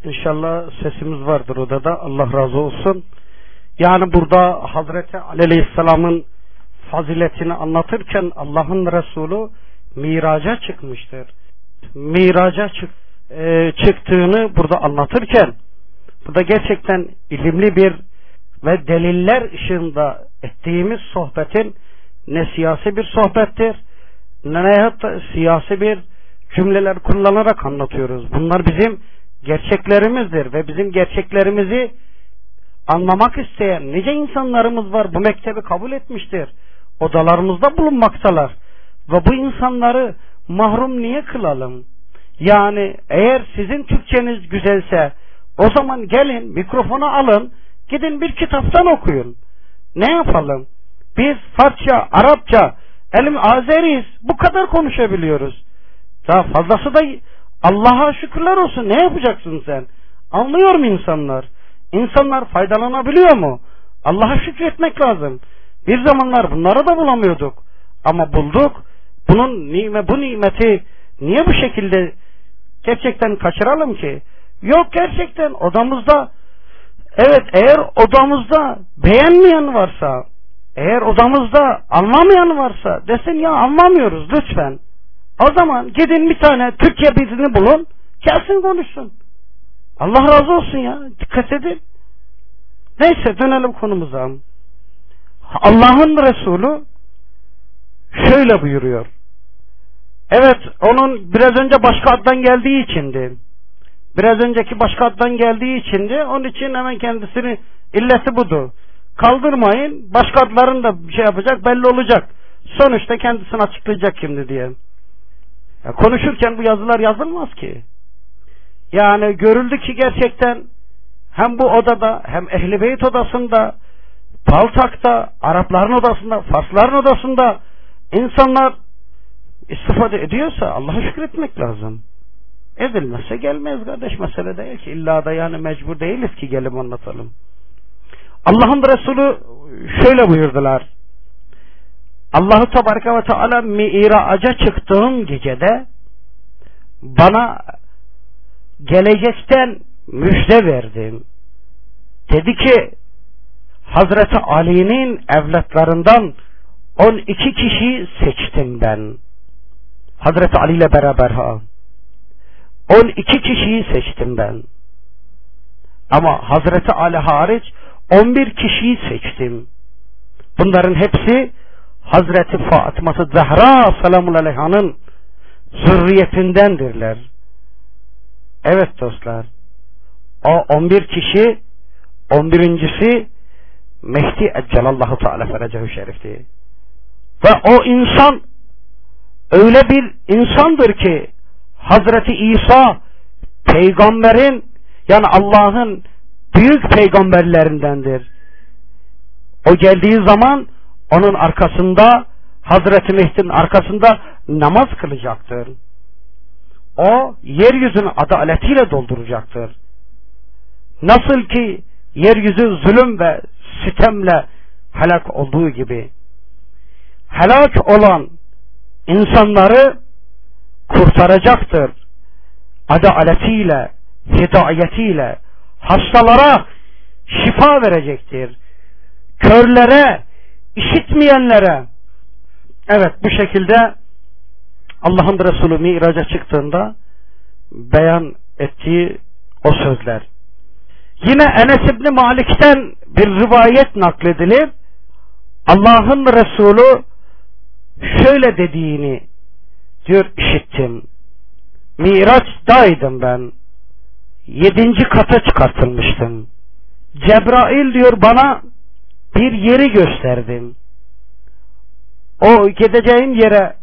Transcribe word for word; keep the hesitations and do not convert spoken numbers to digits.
İnşallah sesimiz vardır odada. Allah razı olsun. Yani burada Hazreti Ali Aleyhisselam'ın faziletini anlatırken Allah'ın Resulü miraca çıkmıştır. Miraca çık, e, çıktığını burada anlatırken burada gerçekten ilimli bir ve deliller ışığında ettiğimiz sohbetin ne siyasi bir sohbettir ne hatta siyasi bir cümleler kullanarak anlatıyoruz. Bunlar bizim gerçeklerimizdir ve bizim gerçeklerimizi anlamak isteyen nice insanlarımız var. Bu mektebi kabul etmiştir. Odalarımızda bulunmaktalar. Ve bu insanları mahrum niye kılalım? Yani eğer sizin Türkçeniz güzelse o zaman gelin mikrofonu alın, gidin bir kitaptan okuyun. Ne yapalım? Biz Farsça, Arapça, elim Azeriyiz. Bu kadar konuşabiliyoruz. Daha fazlası da Allah'a şükürler olsun. Ne yapacaksın sen? Anlıyor mu insanlar? İnsanlar faydalanabiliyor mu? Allah'a şükretmek lazım. Bir zamanlar bunları da bulamıyorduk. Ama bulduk. Bunun nimet, bu nimeti niye bu şekilde gerçekten kaçıralım ki? Yok, gerçekten odamızda, evet, eğer odamızda beğenmeyen varsa, eğer odamızda anlamayan varsa desin ya anlamıyoruz lütfen. O zaman gidin bir tane Türkiye birini bulun, gelsin konuşsun. Allah razı olsun ya, dikkat edin. Neyse, dönelim konumuza. Allah'ın Resulü şöyle buyuruyor. Evet, onun biraz önce başka addan geldiği içindi. Biraz önceki başka addan geldiği içindi. Onun için hemen kendisini illeti budur. Kaldırmayın. Başka adların da bir şey yapacak, belli olacak. Sonuçta kendisini açıklayacak şimdi diye. Ya konuşurken bu yazılar yazılmaz ki. Yani görüldü ki gerçekten hem bu odada hem Ehl-i Beyt odasında, Paltak'ta, Arapların odasında, Farsların odasında insanlar istifade ediyorsa Allah'a şükretmek lazım. Edilmezse gelmez kardeş, mesele değil ki. İlla da yani mecbur değiliz ki gelip anlatalım. Allah'ın Resulü şöyle buyurdular. Allah-u Tebareke ve Teala Mi'raca çıktığım gecede bana gelecekten müjde verdi. Dedi ki Hazreti Ali'nin evlatlarından on iki kişi seçtim ben. Hazreti Ali ile beraber ha. on iki kişiyi seçtim ben. Ama Hazreti Ali hariç on bir kişiyi seçtim. Bunların hepsi Hazreti Fatıma Zahra selamun aleyhanın zürriyetindendirler. Evet dostlar. O on bir kişi, on birincisi Mehdi Eccelallahu Teala Ferecehu Şerif'ti. Ve o insan öyle bir insandır ki Hazreti İsa peygamberin, yani Allah'ın büyük peygamberlerindendir. O geldiği zaman onun arkasında, Hazreti Mehdi'nin arkasında namaz kılacaktır. O yeryüzünü adaletiyle dolduracaktır. Nasıl ki yeryüzü zulüm ve sitemle helak olduğu gibi helak olan insanları kurtaracaktır. Adaletiyle, hidayetiyle hastalara şifa verecektir. Körlere, işitmeyenlere. Evet, bu şekilde Allah'ın Resulü Mi'raca çıktığında beyan ettiği o sözler. Yine Enes İbni Malik'ten bir rivayet nakledilir. Allah'ın Resulü şöyle dediğini diyor, işittim. Miraç'taydım ben. Yedinci kata çıkartılmıştım. Cebrail diyor bana bir yeri gösterdim. O gideceğim yere